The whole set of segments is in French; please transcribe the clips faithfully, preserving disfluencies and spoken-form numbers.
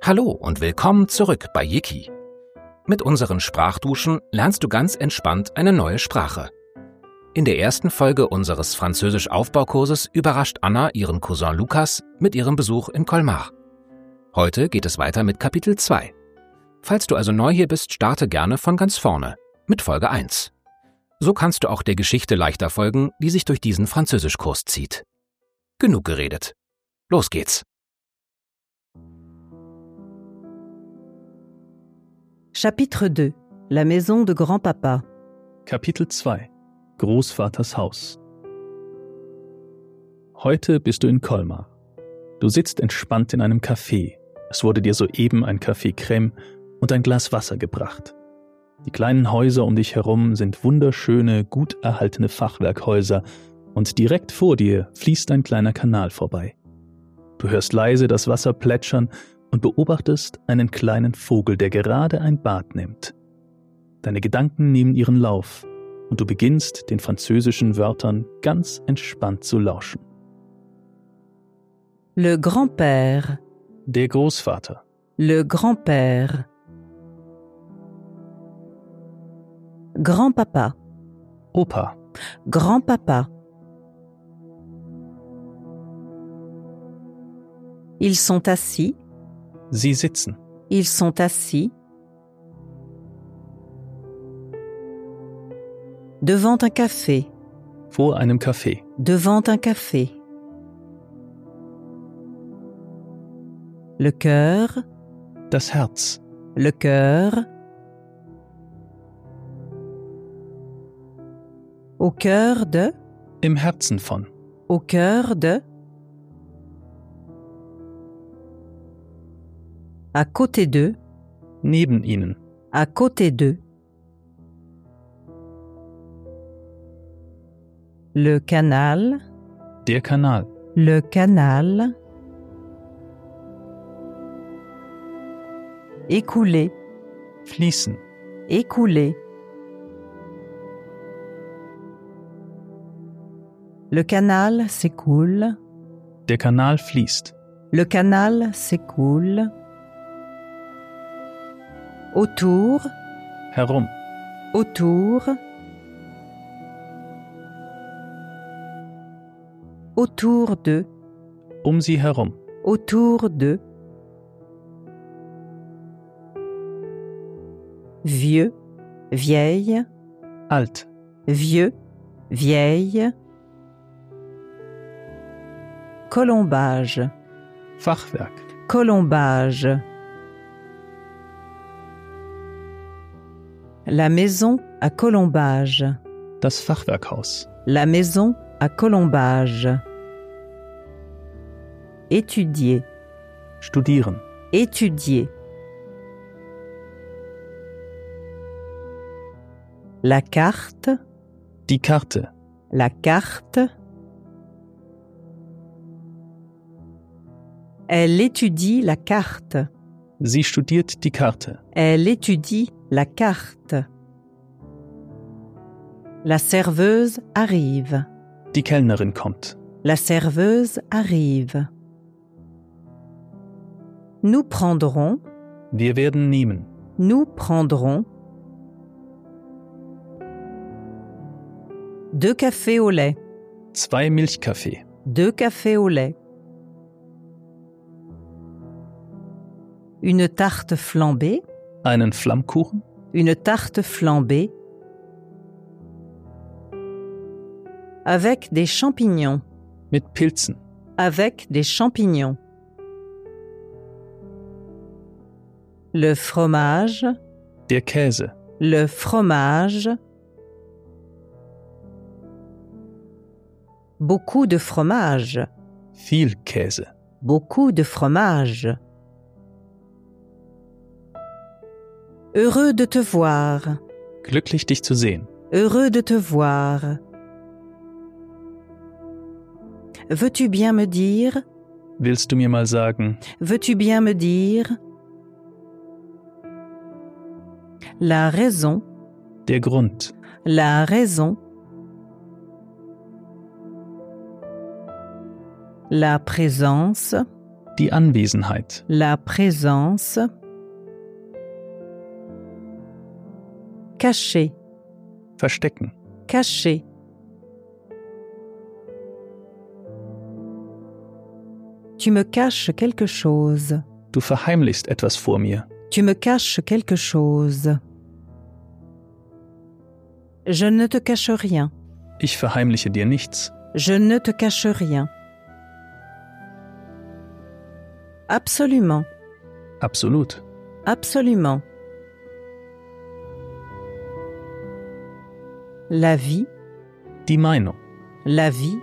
Hallo und willkommen zurück bei Yiki. Mit unseren Sprachduschen lernst du ganz entspannt eine neue Sprache. In der ersten Folge unseres Französisch-Aufbaukurses überrascht Anna ihren Cousin Lukas mit ihrem Besuch in Colmar. Heute geht es weiter mit Kapitel zwei. Falls du also neu hier bist, starte gerne von ganz vorne, mit Folge eins. So kannst du auch der Geschichte leichter folgen, die sich durch diesen Französischkurs zieht. Genug geredet. Los geht's. Chapitre deux. La maison de Grand-Papa. Kapitel zwei. Großvaters Haus. Heute bist du in Colmar. Du sitzt entspannt in einem Café. Es wurde dir soeben ein Café Crème und ein Glas Wasser gebracht. Die kleinen Häuser um dich herum sind wunderschöne, gut erhaltene Fachwerkhäuser und direkt vor dir fließt ein kleiner Kanal vorbei. Du hörst leise das Wasser plätschern und beobachtest einen kleinen Vogel, der gerade ein Bad nimmt. Deine Gedanken nehmen ihren Lauf und du beginnst, den französischen Wörtern ganz entspannt zu lauschen. Le grand-père. Der Großvater. Le grand-père. Grand-papa. Opa. Grand-papa. Ils sont assis. Sie sitzen. Ils sont assis. Devant un café. Vor einem Café. Devant un café. Le cœur. Das Herz. Le cœur. Au cœur de. Im Herzen von. Au cœur de. À côté d'eux. Neben ihnen. À côté d'eux. Le canal. Der Kanal. Le canal. Écouler. Fließen. Écouler. Le canal s'écoule. Der Kanal fließt. Le canal s'écoule. Autour. Herum. Autour. Autour de. Um sie herum. Autour de. Vieux. Vieille. Alt. Vieux. Vieille. Colombage. Fachwerk. Colombage. La maison à colombage. Das Fachwerkhaus. La maison à colombage. Étudier. Studieren. Étudier. La carte. Die Karte. La carte. Elle étudie la carte. Sie studiert die Karte. Elle étudie la carte. La serveuse arrive. Die Kellnerin kommt. La serveuse arrive. Nous prendrons. Wir werden nehmen. Nous prendrons. Deux cafés au lait. Zwei Milchkaffee. Deux cafés au lait. Une tarte flambée. Einen Flammkuchen. Une tarte flambée. Avec des champignons. Mit Pilzen. Avec des champignons. Le fromage. Der Käse. Le fromage. Beaucoup de fromage. Viel Käse. Beaucoup de fromage. Heureux de te voir. Glücklich dich zu sehen. Heureux de te voir. Veux-tu bien me dire? Willst du mir mal sagen? Veux-tu bien me dire? La raison. Der Grund. La raison. La présence. Die Anwesenheit. La présence. Cacher. Verstecken. Cacher. Tu me caches quelque chose. Du verheimlichst etwas vor mir. Tu me caches quelque chose. Je ne te cache rien. Ich verheimliche dir nichts. Je ne te cache rien. Absolument. Absolut. Absolument. La vie. Die Meinung. La vie.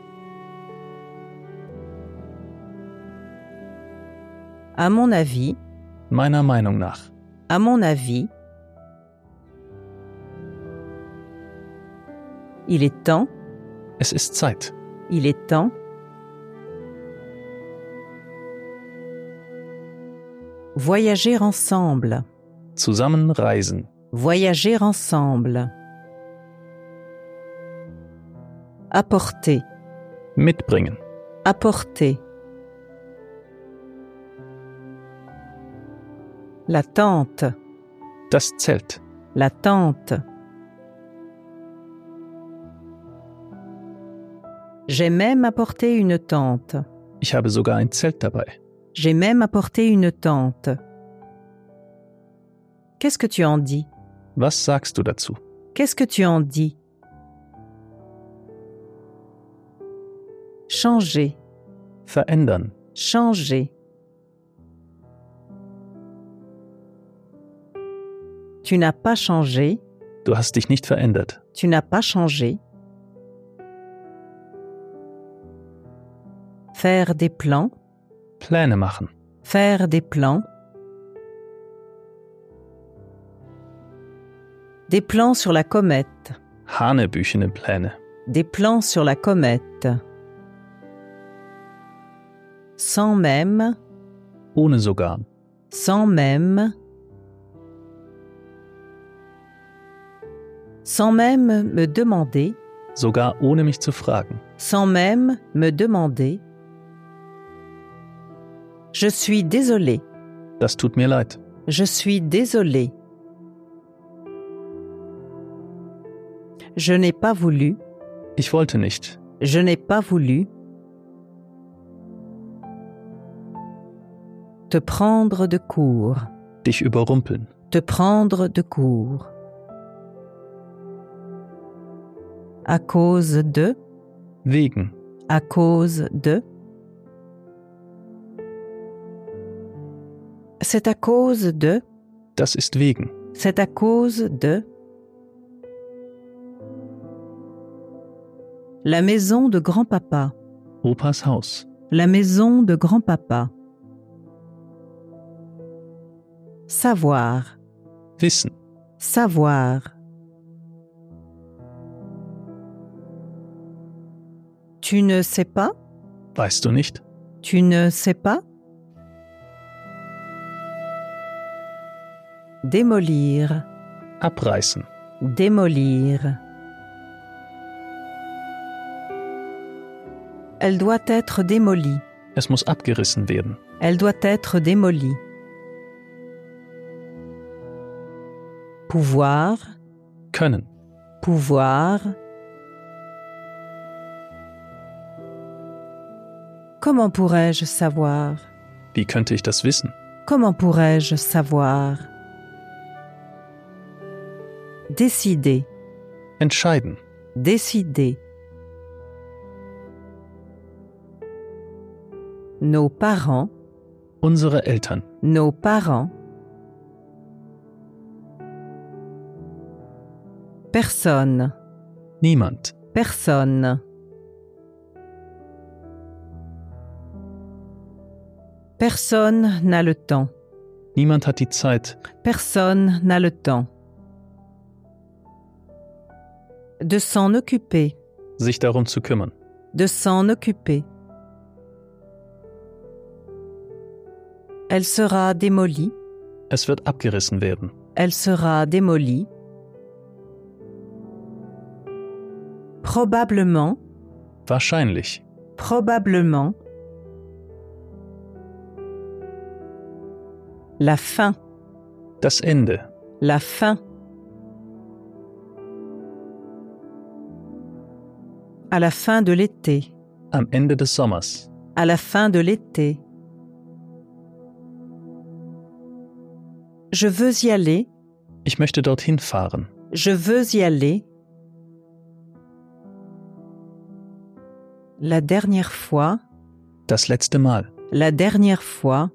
À mon avis. Meiner Meinung nach. À mon avis. Il est temps. Es ist Zeit. Il est temps. Voyager ensemble. Zusammen reisen. Voyager ensemble. Apporter. Mitbringen. Apporter. La tente. Das Zelt. La tente. J'ai même apporté une tente. Ich habe sogar ein Zelt dabei. J'ai même apporté une tente. Qu'est-ce que tu en dis? Was sagst du dazu? Qu'est-ce que tu en dis? Changer. Verändern. Changer. Tu n'as pas changé. Du hast dich nicht verändert. Tu n'as pas changé. Faire des plans. Pläne machen. Faire des plans. Des plans sur la comète. Hanebüchene Pläne. Des plans sur la comète. Sans même. Ohne sogar. Sans même. Sans même me demander. Sogar ohne mich zu fragen. Sans même me demander. Je suis désolé. Das tut mir leid. Je suis désolé. Je n'ai pas voulu. Ich wollte nicht. Je n'ai pas voulu. Te prendre de court. Dich überrumpeln. Te prendre de court. À cause de. Wegen. À cause de. C'est à cause de. Das ist wegen. C'est à cause de. La maison de grand-papa. Opas Haus. La maison de grand-papa. Savoir. Wissen. Savoir. Tu ne sais pas? Weißt du nicht? Tu ne sais pas? Démolir. Abreißen. Démolir. Elle doit être démolie. Es muss abgerissen werden. Elle doit être démolie. Pouvoir. Können. Pouvoir. Comment pourrais-je savoir? Wie könnte ich das wissen? Comment pourrais-je savoir? Décider. Entscheiden. Décider. Nos parents. Unsere Eltern. Nos parents. Personne. Niemand. Personne. Personne n'a le temps. Niemand hat die Zeit. Personne n'a le temps. De s'en occuper. Sich darum zu kümmern. De s'en occuper. Elle sera démolie. Es wird abgerissen werden. Elle sera démolie. Probablement. Wahrscheinlich. Probablement. La fin. Das Ende. La fin. À la fin de l'été. Am Ende des Sommers. À la fin de l'été. Je veux y aller. Ich möchte dorthin fahren. Je veux y aller. La dernière fois. Das letzte Mal. La dernière fois.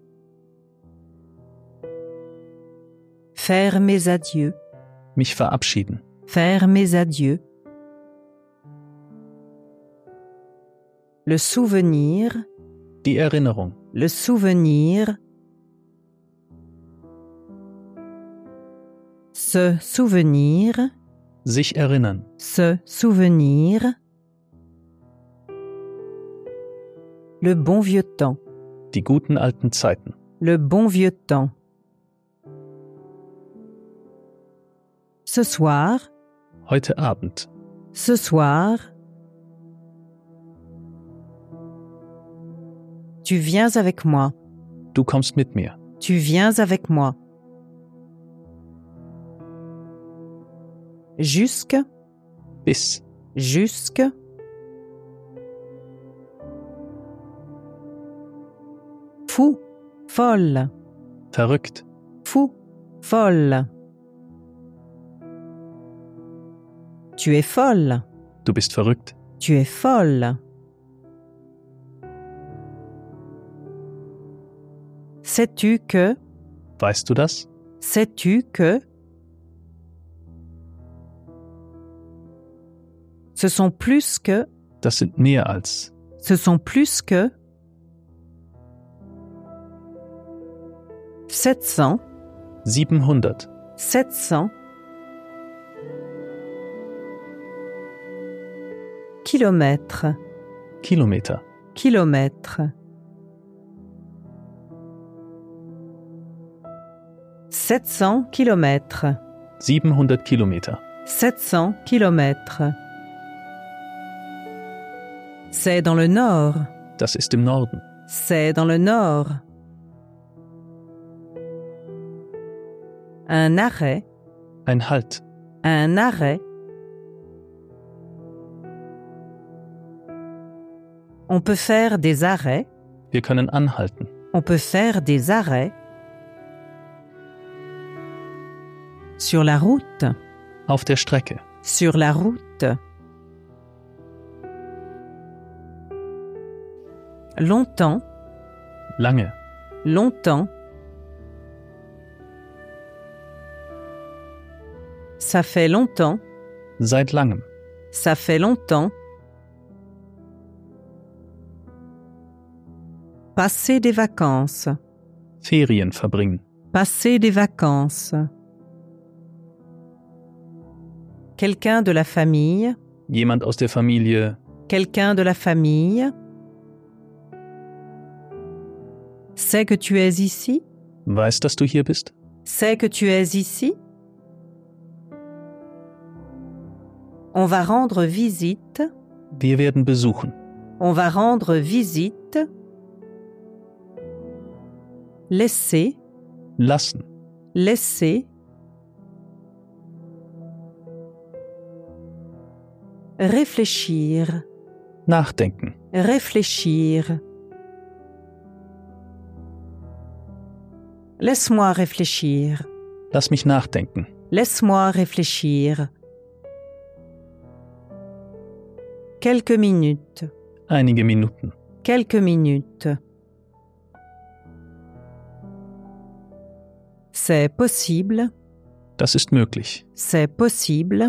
Faire mes adieux. Mich verabschieden. Faire mes adieux. Le souvenir. Die Erinnerung. Le souvenir. Se souvenir. Sich erinnern. Se souvenir. Le bon vieux temps. Die guten alten Zeiten. Le bon vieux temps. Ce soir. Heute Abend. Ce soir. Tu viens avec moi. Du kommst mit mir. Tu viens avec moi. Jusque. Bis. Jusque. Fou. Folle. Verrückt. Fou. Folle. Tu es folle. Du bist verrückt. Tu es folle. Sais-tu que? Weißt du das? Sais-tu que? Ce sont plus que. Das sind mehr als. Ce sont plus que. sept cents. siebenhundert. sept cents. Kilomètres. Kilometer. Kilomètres. sept cents kilomètres. siebenhundert Kilometer. sept cents kilomètres. C'est dans le nord. Das ist im Norden. C'est dans le nord. Un arrêt. Ein Halt. Un arrêt. On peut faire des arrêts. Wir können anhalten. On peut faire des arrêts. Sur la route. Auf der Strecke. Sur la route. Longtemps. Lange. Longtemps. Ça fait longtemps. Seit langem. Ça fait longtemps. Passer des vacances. Ferien verbringen. Passer des vacances. Quelqu'un de la famille. Jemand aus der Familie. Quelqu'un de la famille. Sait que tu es ici. Weiß, dass du hier bist? Sait que tu es ici. On va rendre visite. Wir werden besuchen. On va rendre visite. Laisser. Lassen. Laisser. Réfléchir. Nachdenken. Réfléchir. Laisse-moi réfléchir. Lass mich nachdenken. Laisse-moi réfléchir. Quelques minutes. Einige Minuten. Quelques minutes. C'est possible. Das ist möglich. C'est possible.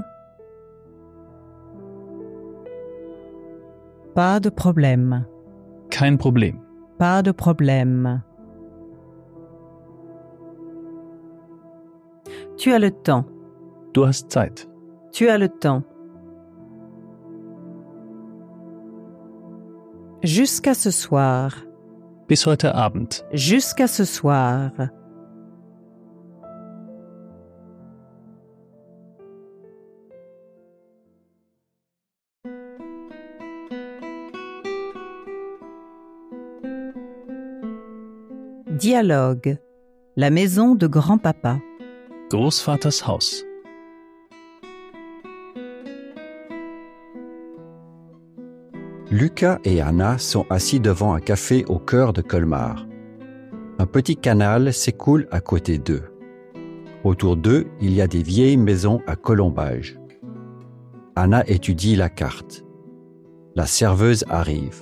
Pas de problème. Kein Problem. Pas de problème. Tu as le temps. Du hast Zeit. Tu as le temps. Jusqu'à ce soir. Bis heute Abend. Jusqu'à ce soir. Dialogue. La maison de grand-papa. Großvaters Haus. Lucas et Anna sont assis devant un café au cœur de Colmar. Un petit canal s'écoule à côté d'eux. Autour d'eux, il y a des vieilles maisons à colombages. Anna étudie la carte. La serveuse arrive.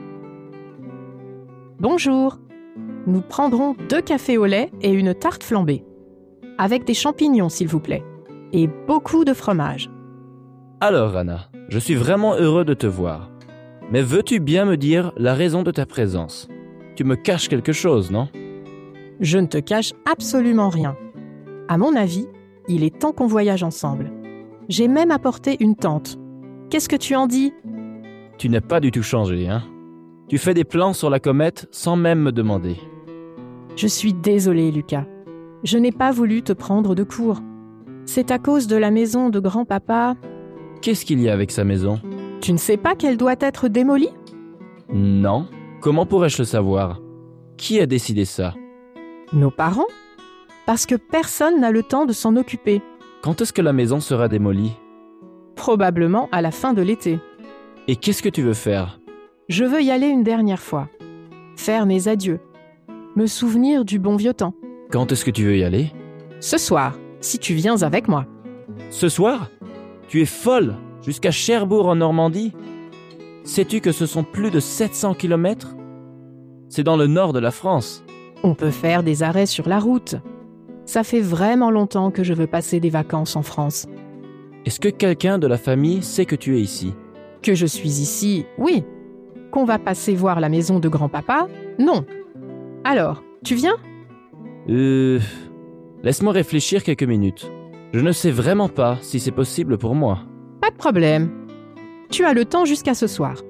Bonjour. Nous prendrons deux cafés au lait et une tarte flambée. Avec des champignons, s'il vous plaît. Et beaucoup de fromage. Alors, Anna, je suis vraiment heureux de te voir. Mais veux-tu bien me dire la raison de ta présence ? Tu me caches quelque chose, non ? Je ne te cache absolument rien. À mon avis, il est temps qu'on voyage ensemble. J'ai même apporté une tente. Qu'est-ce que tu en dis ? Tu n'as pas du tout changé, hein ? Tu fais des plans sur la comète sans même me demander. Je suis désolée, Lucas. Je n'ai pas voulu te prendre de court. C'est à cause de la maison de grand-papa. Qu'est-ce qu'il y a avec sa maison ? Tu ne sais pas qu'elle doit être démolie ? Non. Comment pourrais-je le savoir ? Qui a décidé ça ? Nos parents ? Parce que personne n'a le temps de s'en occuper. Quand est-ce que la maison sera démolie ? Probablement à la fin de l'été. Et qu'est-ce que tu veux faire ? Je veux y aller une dernière fois. Faire mes adieux. Me souvenir du bon vieux temps. Quand est-ce que tu veux y aller ? Ce soir, si tu viens avec moi. Ce soir ? Tu es folle ? Jusqu'à Cherbourg en Normandie ? Sais-tu que ce sont plus de sept cents kilomètres ? C'est dans le nord de la France. On peut faire des arrêts sur la route. Ça fait vraiment longtemps que je veux passer des vacances en France. Est-ce que quelqu'un de la famille sait que tu es ici ? Que je suis ici, oui. Qu'on va passer voir la maison de grand-papa, non. Alors, tu viens ? Euh... Laisse-moi réfléchir quelques minutes. Je ne sais vraiment pas si c'est possible pour moi. Pas de problème. Tu as le temps jusqu'à ce soir.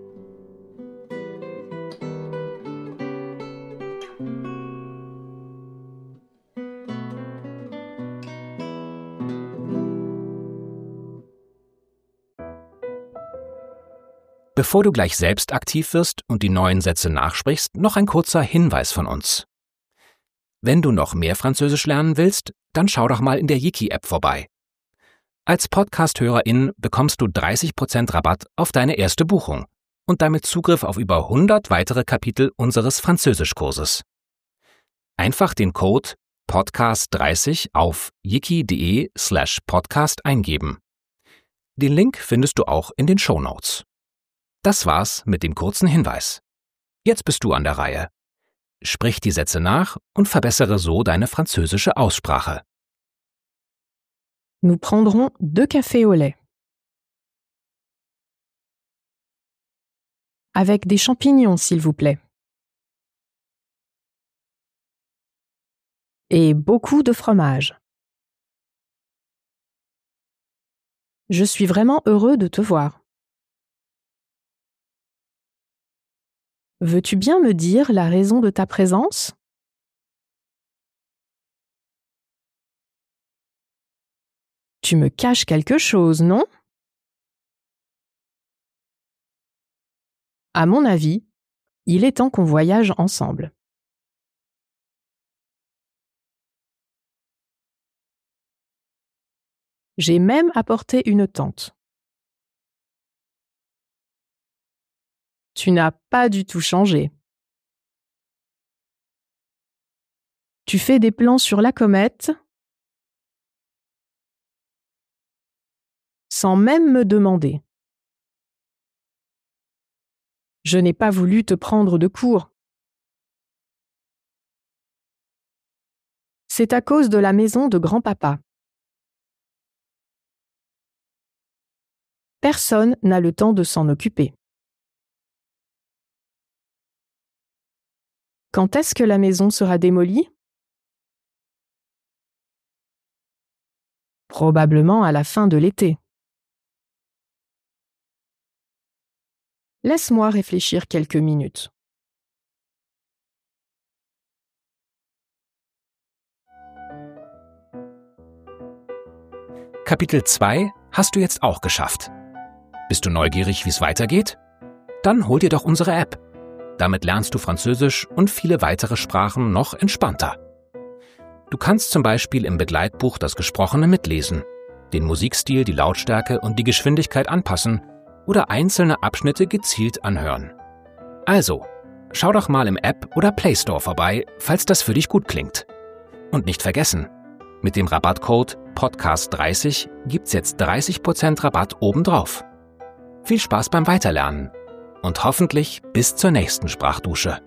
Bevor du gleich selbst aktiv wirst und die neuen Sätze nachsprichst, noch ein kurzer Hinweis von uns. Wenn du noch mehr Französisch lernen willst, dann schau doch mal in der Yiki-App vorbei. Als Podcast-HörerIn bekommst du dreißig Prozent Rabatt auf deine erste Buchung und damit Zugriff auf über hundert weitere Kapitel unseres Französischkurses. Einfach den Code Podcast dreißig auf yiki.de slash podcast eingeben. Den Link findest du auch in den Shownotes. Das war's mit dem kurzen Hinweis. Jetzt bist du an der Reihe. Sprich die Sätze nach und verbessere so deine französische Aussprache. Nous prendrons deux cafés au lait. Avec des champignons, s'il vous plaît. Et beaucoup de fromage. Je suis vraiment heureux de te voir. Veux-tu bien me dire la raison de ta présence ? Tu me caches quelque chose, non ? À mon avis, il est temps qu'on voyage ensemble. J'ai même apporté une tente. Tu n'as pas du tout changé. Tu fais des plans sur la comète sans même me demander. Je n'ai pas voulu te prendre de court. C'est à cause de la maison de grand-papa. Personne n'a le temps de s'en occuper. Quand est-ce que la maison sera démolie ? Probablement à la fin de l'été. Laisse-moi réfléchir quelques minutes. Kapitel zwei hast du jetzt auch geschafft. Bist du neugierig, wie es weitergeht? Dann hol dir doch unsere App. Damit lernst du Französisch und viele weitere Sprachen noch entspannter. Du kannst zum Beispiel im Begleitbuch das Gesprochene mitlesen, den Musikstil, die Lautstärke und die Geschwindigkeit anpassen oder einzelne Abschnitte gezielt anhören. Also, schau doch mal im App oder Play Store vorbei, falls das für dich gut klingt. Und nicht vergessen, mit dem Rabattcode Podcast dreißig gibt's jetzt dreißig Prozent Rabatt obendrauf. Viel Spaß beim Weiterlernen und hoffentlich bis zur nächsten Sprachdusche.